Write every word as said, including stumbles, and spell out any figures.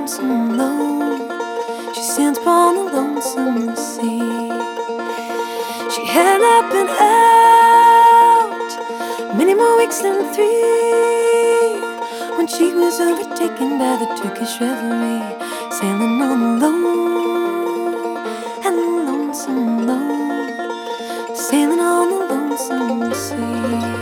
lonesome low. She sent upon the lonesome sea. She had not been out many more weeks than three when she was overtaken by the Turkish reverie, sailing on the low and the lonesome low, sailing on the lonesome sea.